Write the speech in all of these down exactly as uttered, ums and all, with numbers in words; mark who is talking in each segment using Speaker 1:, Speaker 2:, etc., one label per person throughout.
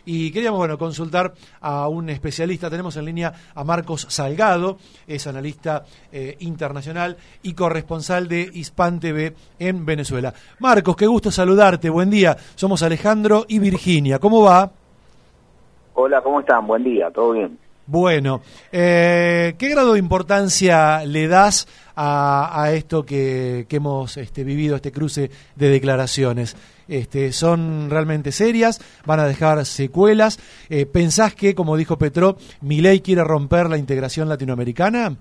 Speaker 1: y queríamos, bueno, consultar a un especialista. Tenemos en línea a Marcos Salgado, es analista eh, internacional y corresponsal de Hispan T V en Venezuela. Marcos, qué gusto saludarte, buen día. Somos Alejandro y Virginia, ¿cómo va?
Speaker 2: Hola, ¿cómo están? Buen día, ¿todo bien?
Speaker 1: Bueno, eh, ¿qué grado de importancia le das a, a esto que, que hemos este, vivido, este cruce de declaraciones? Este, ¿Son realmente serias? ¿Van a dejar secuelas? Eh, ¿Pensás que, como dijo Petro, Milei quiere romper la integración latinoamericana?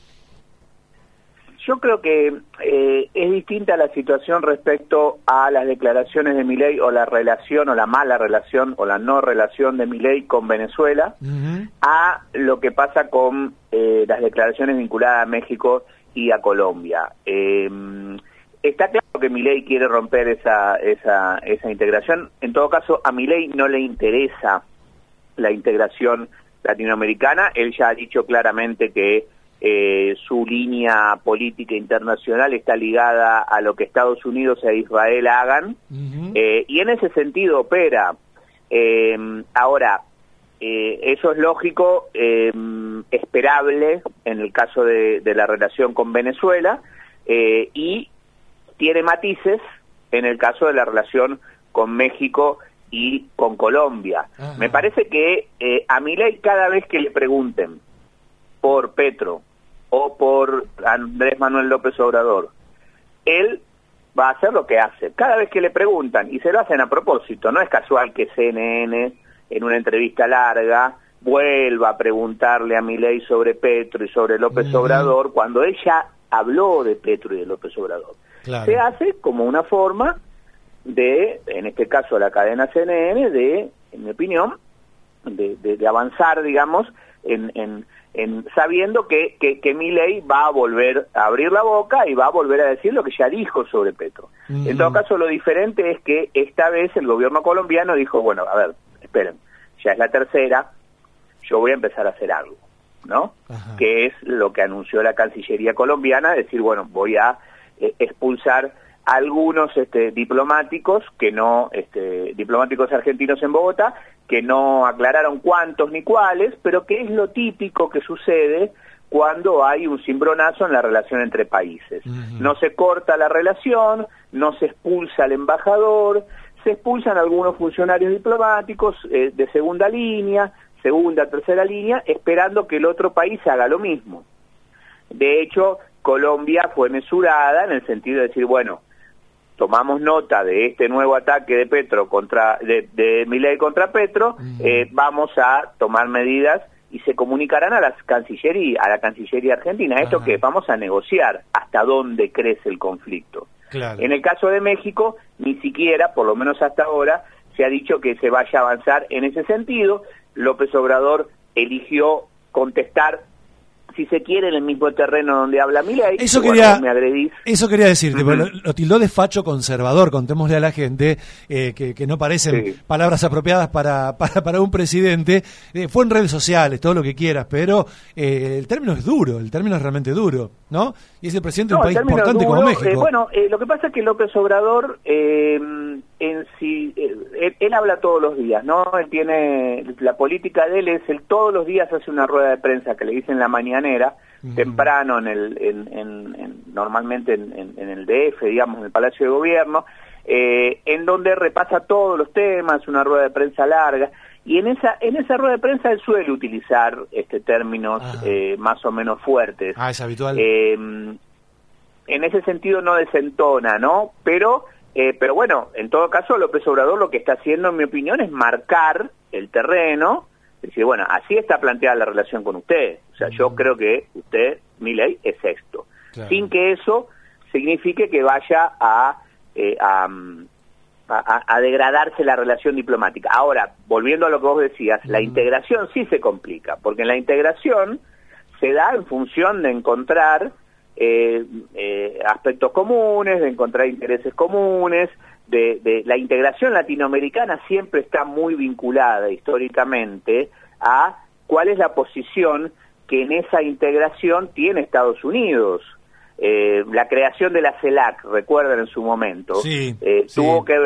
Speaker 2: Yo creo que eh, es distinta la situación respecto a las declaraciones de Milei o la relación o la mala relación o la no relación de Milei con Venezuela, uh-huh, a lo que pasa con eh, las declaraciones vinculadas a México y a Colombia. Eh, está claro que Milei quiere romper esa, esa, esa integración. En todo caso, a Milei no le interesa la integración latinoamericana. Él ya ha dicho claramente que Eh, su línea política internacional está ligada a lo que Estados Unidos e Israel hagan, uh-huh, eh, y en ese sentido opera. Eh, ahora, eh, eso es lógico, eh, esperable en el caso de, de la relación con Venezuela, eh, y tiene matices en el caso de la relación con México y con Colombia. Uh-huh. Me parece que eh, a Milei, cada vez que le pregunten por Petro o por Andrés Manuel López Obrador, él va a hacer lo que hace. Cada vez que le preguntan, y se lo hacen a propósito, no es casual que C N N, en una entrevista larga, vuelva a preguntarle a Milei sobre Petro y sobre López uh-huh. Obrador, cuando ella habló de Petro y de López Obrador. Claro. Se hace como una forma de, en este caso la cadena C N N, de, en mi opinión, de, de, de avanzar, digamos, en... en En, sabiendo que, que, que Milei va a volver a abrir la boca y va a volver a decir lo que ya dijo sobre Petro. Mm. En todo caso, lo diferente es que esta vez el gobierno colombiano dijo, bueno, a ver, esperen, ya es la tercera, yo voy a empezar a hacer algo, ¿no? Ajá. Que es lo que anunció la Cancillería colombiana, decir, bueno, voy a eh, expulsar a algunos este, diplomáticos, que no, este, diplomáticos argentinos en Bogotá, que no aclararon cuántos ni cuáles, pero que es lo típico que sucede cuando hay un cimbronazo en la relación entre países. Uh-huh. No se corta la relación, no se expulsa al embajador, se expulsan algunos funcionarios diplomáticos eh, de segunda línea, segunda, tercera línea, esperando que el otro país haga lo mismo. De hecho, Colombia fue mesurada en el sentido de decir, bueno, tomamos nota de este nuevo ataque de Petro contra de, de Milei contra Petro, mm. eh, vamos a tomar medidas y se comunicarán a la Cancillería, a la Cancillería Argentina. Esto que vamos a negociar hasta dónde crece el conflicto. Claro. En el caso de México, ni siquiera, por lo menos hasta ahora, se ha dicho que se vaya a avanzar en ese sentido. López Obrador eligió contestar, si se quiere, en el mismo terreno donde habla Milei.
Speaker 1: Eso quería,
Speaker 2: bueno, me agredís.
Speaker 1: Eso quería decirte, uh-huh. lo, lo tildó de facho conservador, contémosle a la gente eh, que, que no parecen sí. palabras apropiadas para, para, para un presidente. Eh, fue en redes sociales, todo lo que quieras, pero eh, el término es duro, el término es realmente duro, ¿no? Y es el presidente de
Speaker 2: no,
Speaker 1: un país importante
Speaker 2: duro,
Speaker 1: como México.
Speaker 2: Eh, bueno, eh, lo que pasa es que López Obrador, eh, en sí, eh, él, él habla todos los días, ¿no? Él tiene, la política de él es, él todos los días hace una rueda de prensa que le dicen la mañanera, uh-huh. temprano, en el, en, en, en, normalmente en, en, en el D F, digamos, en el Palacio de Gobierno, eh, en donde repasa todos los temas, una rueda de prensa larga, y en esa en esa rueda de prensa él suele utilizar este términos ah. eh, más o menos fuertes.
Speaker 1: Ah, es habitual.
Speaker 2: Eh, en ese sentido no desentona, ¿no? Pero eh, pero bueno, en todo caso López Obrador lo que está haciendo, en mi opinión, es marcar el terreno, decir, bueno, así está planteada la relación con usted. O sea, mm. yo creo que usted, Milei, es esto. Claro. Sin que eso signifique que vaya a... Eh, a A, a degradarse la relación diplomática. Ahora, volviendo a lo que vos decías, la integración sí se complica, porque la integración se da en función de encontrar eh, eh, aspectos comunes, de encontrar intereses comunes, de, de la integración latinoamericana siempre está muy vinculada históricamente a cuál es la posición que en esa integración tiene Estados Unidos. Eh, la creación de la CELAC, recuerdan en su momento,
Speaker 1: sí,
Speaker 2: eh,
Speaker 1: sí.
Speaker 2: tuvo que ver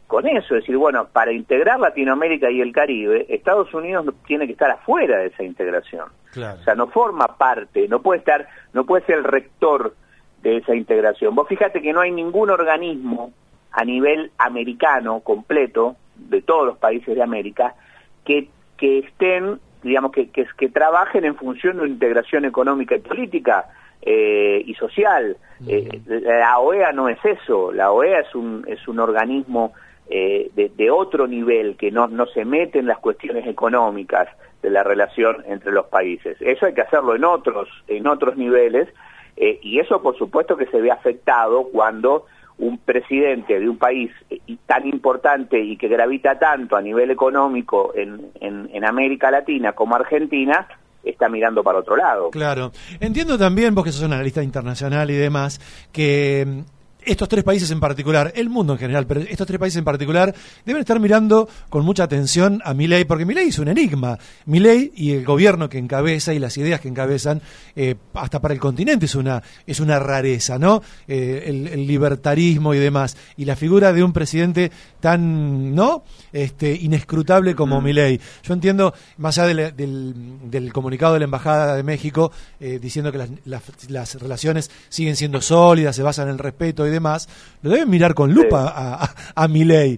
Speaker 2: con eso, es decir, bueno, para integrar Latinoamérica y el Caribe, Estados Unidos tiene que estar afuera de esa integración.
Speaker 1: Claro.
Speaker 2: O sea, no forma parte, no puede estar, no puede ser el rector de esa integración. Vos fíjate que no hay ningún organismo a nivel americano completo, de todos los países de América, que, que estén, digamos, que, que, que trabajen en función de una integración económica y política eh, y social. Uh-huh. Eh, la O E A no es eso, la O E A es un, es un organismo eh, de, de otro nivel, que no, no se mete en las cuestiones económicas de la relación entre los países. Eso hay que hacerlo en otros, en otros niveles, eh, y eso por supuesto que se ve afectado cuando un presidente de un país tan importante y que gravita tanto a nivel económico en, en, en América Latina como Argentina, está mirando para otro lado.
Speaker 1: Claro. Entiendo también, vos que sos analista internacional y demás, que estos tres países en particular, el mundo en general, pero estos tres países en particular, deben estar mirando con mucha atención a Milei, porque Milei es un enigma. Milei y el gobierno que encabeza y las ideas que encabezan, eh, hasta para el continente es una es una rareza, ¿no? Eh, el, el libertarismo y demás. Y la figura de un presidente tan, ¿no? Este, inescrutable como mm. Milei. Yo entiendo, más allá del, del, del comunicado de la Embajada de México, eh, diciendo que las, las, las relaciones siguen siendo sólidas, se basan en el respeto y demás, lo deben mirar con lupa sí. a, a, a Milei.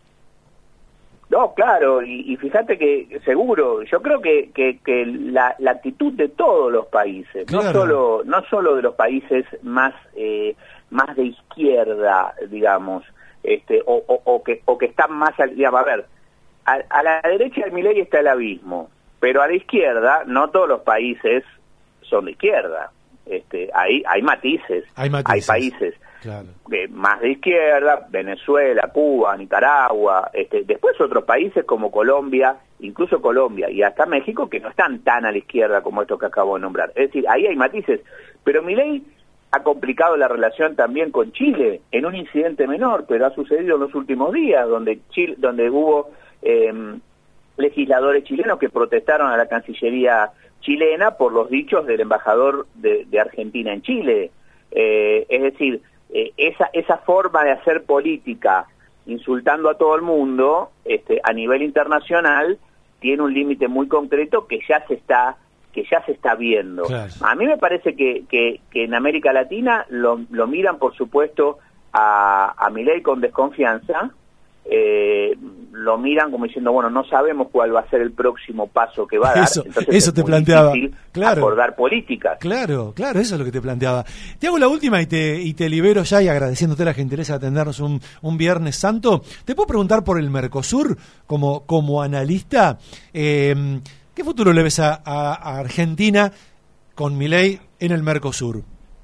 Speaker 2: No, claro, y, y fíjate que seguro, yo creo que, que, que la, la actitud de todos los países, claro. no solo no solo de los países más eh, más de izquierda, digamos, este o, o, o que o que están más, al, digamos, a ver, a, a la derecha de Milei está el abismo, pero a la izquierda no todos los países son de izquierda. Este, hay hay matices,
Speaker 1: hay, matices.
Speaker 2: hay países
Speaker 1: claro.
Speaker 2: eh, más de izquierda, Venezuela, Cuba, Nicaragua, este, después otros países como Colombia, incluso Colombia y hasta México, que no están tan a la izquierda como estos que acabo de nombrar. Es decir, ahí hay matices, pero Milei ha complicado la relación también con Chile, en un incidente menor, pero ha sucedido en los últimos días, donde Chile, donde hubo eh, legisladores chilenos que protestaron a la Cancillería chilena por los dichos del embajador de, de Argentina en Chile. Eh, es decir, eh, esa esa forma de hacer política insultando a todo el mundo, este, a nivel internacional, tiene un límite muy concreto que ya se está que ya se está viendo. Claro. A mí me parece que, que, que en América Latina lo, lo miran, por supuesto, a, a Milei con desconfianza. Eh, lo miran como diciendo, bueno, no sabemos cuál va a ser el próximo paso que va a dar.
Speaker 1: Eso,
Speaker 2: Entonces
Speaker 1: eso
Speaker 2: es
Speaker 1: te
Speaker 2: muy
Speaker 1: planteaba.
Speaker 2: difícil
Speaker 1: Claro.
Speaker 2: acordar políticas.
Speaker 1: Claro, claro, eso es lo que te planteaba. Te hago la última y te, y te libero ya, y agradeciéndote la gentileza de atendernos un, un Viernes Santo. Te puedo preguntar por el Mercosur, como, como analista, eh, ¿qué futuro le ves a, a, a Argentina con Milei en el Mercosur?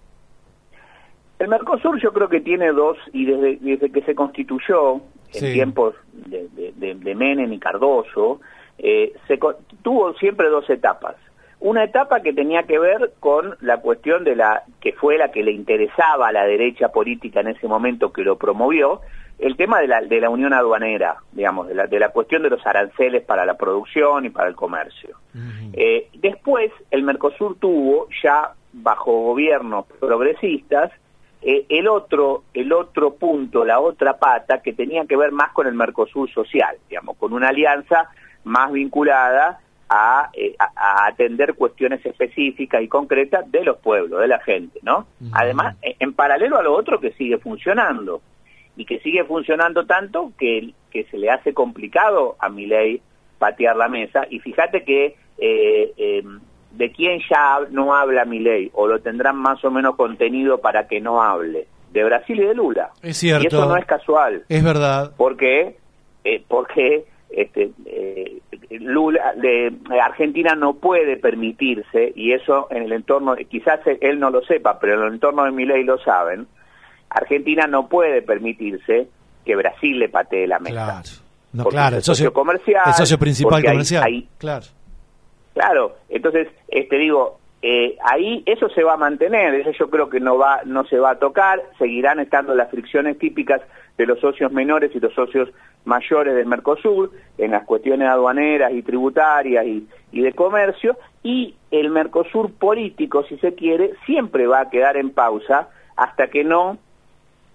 Speaker 2: El Mercosur yo creo que tiene dos, y desde, desde que se constituyó, en sí. tiempos de, de, de, de Menem y Cardoso, eh, se tuvo siempre dos etapas. Una etapa que tenía que ver con la cuestión de la que fue la que le interesaba a la derecha política en ese momento, que lo promovió, el tema de la, de la unión aduanera, digamos, de la, de la cuestión de los aranceles para la producción y para el comercio. Uh-huh. Eh, después, el Mercosur tuvo, ya bajo gobiernos progresistas, Eh, el otro el otro punto, la otra pata, que tenía que ver más con el Mercosur social, digamos, con una alianza más vinculada a, eh, a, a atender cuestiones específicas y concretas de los pueblos, de la gente, ¿no? Uh-huh. Además, en, en paralelo a lo otro que sigue funcionando, y que sigue funcionando tanto que, que se le hace complicado a Milei patear la mesa, y fíjate que eh, eh, ¿de quién ya no habla Milei? ¿O lo tendrán más o menos contenido para que no hable? De Brasil y de Lula.
Speaker 1: Es cierto.
Speaker 2: Y eso no es casual.
Speaker 1: Es verdad.
Speaker 2: Porque, eh, porque este, eh, Lula, de, Argentina no puede permitirse, y eso en el entorno, quizás él no lo sepa, pero en el entorno de Milei lo saben, Argentina no puede permitirse que Brasil le patee la mesa.
Speaker 1: Claro. No,
Speaker 2: porque
Speaker 1: claro,
Speaker 2: el socio, socio comercial.
Speaker 1: El socio principal comercial.
Speaker 2: Hay, hay,
Speaker 1: claro.
Speaker 2: Claro, entonces, este digo, eh, ahí eso se va a mantener, eso yo creo que no va, no se va a tocar, seguirán estando las fricciones típicas de los socios menores y los socios mayores del Mercosur, en las cuestiones aduaneras y tributarias y, y de comercio, y el Mercosur político, si se quiere, siempre va a quedar en pausa hasta que no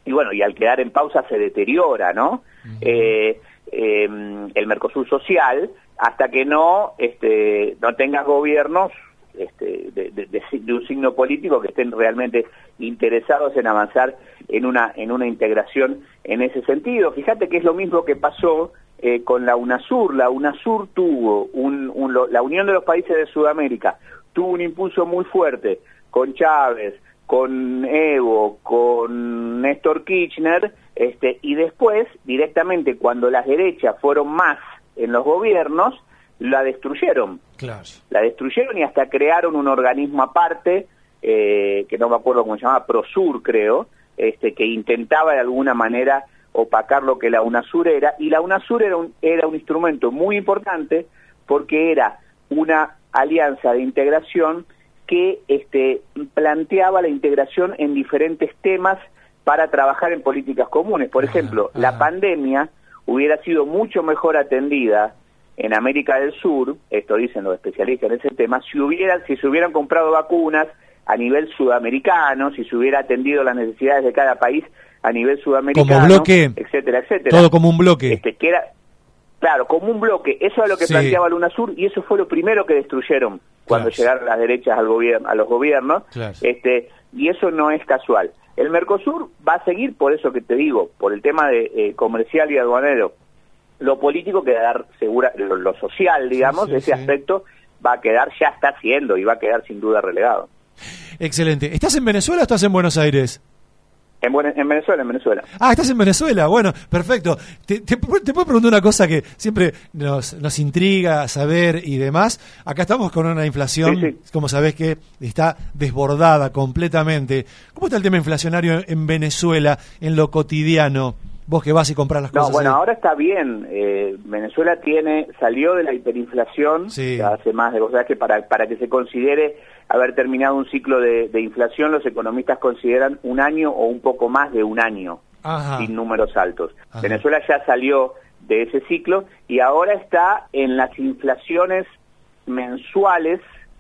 Speaker 2: y bueno, y al quedar en pausa se deteriora, ¿no? Uh-huh. eh, eh, el Mercosur social, hasta que no, este, no tengas gobiernos este, de, de, de, de un signo político que estén realmente interesados en avanzar en una, en una integración en ese sentido. Fíjate que es lo mismo que pasó eh, con la UNASUR. La UNASUR tuvo, un, un, lo, la Unión de los Países de Sudamérica, tuvo un impulso muy fuerte con Chávez, con Evo, con Néstor Kirchner, este, y después, directamente, cuando las derechas fueron más en los gobiernos, la destruyeron. Claro. La destruyeron y hasta crearon un organismo aparte, eh, que no me acuerdo cómo se llamaba, Prosur creo, este, que intentaba de alguna manera opacar lo que la UNASUR era, y la UNASUR era un, era un instrumento muy importante porque era una alianza de integración que este, planteaba la integración en diferentes temas para trabajar en políticas comunes. Por ejemplo, ajá, la ajá. pandemia hubiera sido mucho mejor atendida en América del Sur, esto dicen los especialistas en ese tema, si hubieran, si se hubieran comprado vacunas a nivel sudamericano, si se hubiera atendido las necesidades de cada país a nivel sudamericano,
Speaker 1: como bloque,
Speaker 2: etcétera, etcétera.
Speaker 1: Todo como un bloque.
Speaker 2: Este, que era, claro, como un bloque. Eso es lo que sí. planteaba la UNASUR, y eso fue lo primero que destruyeron cuando claro. llegaron las derechas al gobierno, a los gobiernos, claro. este, y eso no es casual. El Mercosur va a seguir, por eso que te digo, por el tema de eh, comercial y aduanero. Lo político quedar segura, lo, lo social, digamos, sí, sí, ese sí. aspecto va a quedar, ya está haciendo y va a quedar sin duda relegado.
Speaker 1: Excelente. ¿Estás en Venezuela o estás en Buenos Aires?
Speaker 2: En, en Venezuela, en Venezuela.
Speaker 1: Ah, estás en Venezuela, bueno, perfecto. Te, te, te puedo preguntar una cosa que siempre nos, nos intriga saber y demás. Acá estamos con una inflación, sí, sí. como sabés, que está desbordada completamente. ¿Cómo está el tema inflacionario en Venezuela, en lo cotidiano? Vos que vas y compras las cosas.
Speaker 2: No, bueno,
Speaker 1: ahí.
Speaker 2: ahora está bien. Eh, Venezuela tiene salió de la hiperinflación sí. hace más de... O sea, que para, para que se considere haber terminado un ciclo de, de inflación, los economistas consideran un año o un poco más de un año, Ajá. sin números altos. Ajá. Venezuela ya salió de ese ciclo y ahora está en las inflaciones mensuales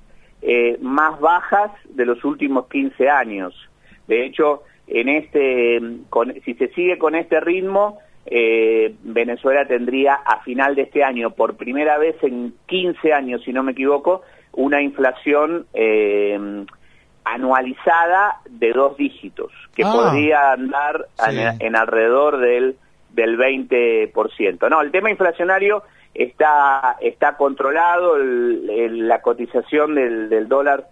Speaker 2: eh, más bajas de los últimos quince años. De hecho, en este, con, si se sigue con este ritmo, eh, Venezuela tendría a final de este año, por primera vez en quince años, si no me equivoco, una inflación eh, anualizada de dos dígitos, que ah, podría andar sí. en, en alrededor del, del veinte por ciento. No, el tema inflacionario está, está controlado, el, el, la cotización del, del dólar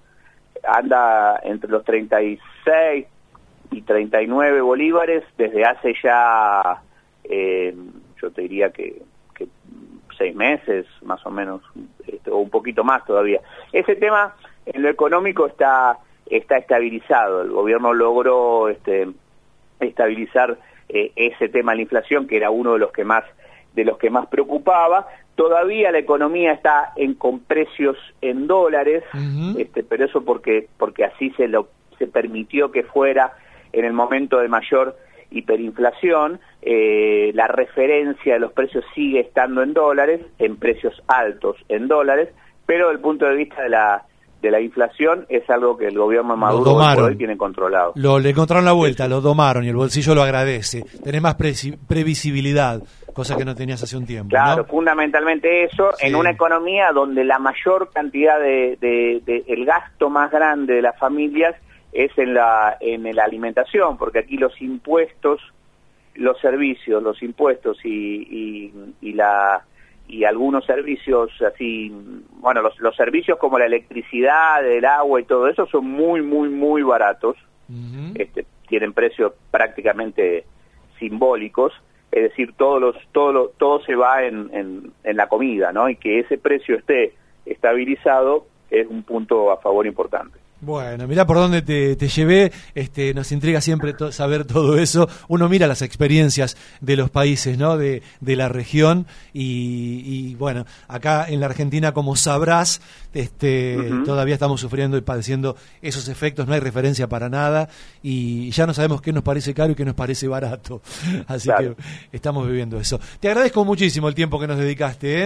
Speaker 2: anda entre los treinta y seis y treinta y nueve bolívares desde hace ya, eh, yo te diría que, que seis meses, más o menos, este, o un poquito más todavía. Ese tema en lo económico está está estabilizado. El gobierno logró este, estabilizar eh, ese tema de la inflación, que era uno de los que más de los que más preocupaba. Todavía la economía está en con precios en dólares, uh-huh. este, pero eso porque porque así se lo se permitió que fuera en el momento de mayor hiperinflación. Eh, la referencia de los precios sigue estando en dólares, en precios altos en dólares, pero desde el punto de vista de la de la inflación es algo que el gobierno Maduro hoy, hoy tiene controlado.
Speaker 1: Lo, le encontraron la vuelta, sí. lo domaron y el bolsillo lo agradece. Tenés más pre previsibilidad, cosa que no tenías hace un tiempo.
Speaker 2: Claro,
Speaker 1: ¿no?
Speaker 2: Fundamentalmente eso, sí. en una economía donde la mayor cantidad de, de, de el gasto más grande de las familias es en la en la alimentación, porque aquí los impuestos, los servicios, los impuestos y, y, y la y algunos servicios así, bueno, los, los servicios como la electricidad, el agua y todo eso son muy, muy, muy baratos, uh-huh. este, tienen precios prácticamente simbólicos, es decir, todos los, todo, lo, todo se va en, en, en la comida, ¿no? Y que ese precio esté estabilizado es un punto a favor importante.
Speaker 1: Bueno, mirá por dónde te, te llevé, este, nos intriga siempre to saber todo eso. Uno mira las experiencias de los países, ¿no? De, de la región y, y bueno, acá en la Argentina, como sabrás, este, uh-huh. todavía estamos sufriendo y padeciendo esos efectos, no hay referencia para nada y ya no sabemos qué nos parece caro y qué nos parece barato. Así claro. que estamos viviendo eso. Te agradezco muchísimo el tiempo que nos dedicaste, ¿eh?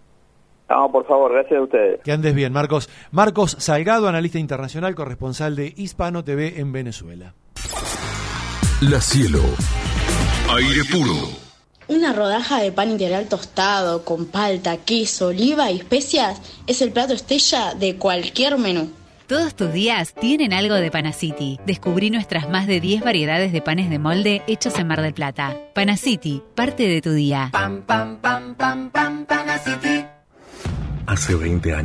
Speaker 2: No, por favor, gracias a ustedes.
Speaker 1: Que andes bien, Marcos. Marcos Salgado, analista internacional, corresponsal de Hispano T V en Venezuela.
Speaker 3: La Cielo. Aire puro.
Speaker 4: Una rodaja de pan integral tostado con palta, queso, oliva y especias es el plato estrella de cualquier menú.
Speaker 5: Todos tus días tienen algo de Panacity. Descubrí nuestras más de diez variedades de panes de molde hechos en Mar del Plata. Panacity, parte de tu día.
Speaker 6: Pam, pam, pam, pam, pam, Panacity.
Speaker 3: Hace veinte años.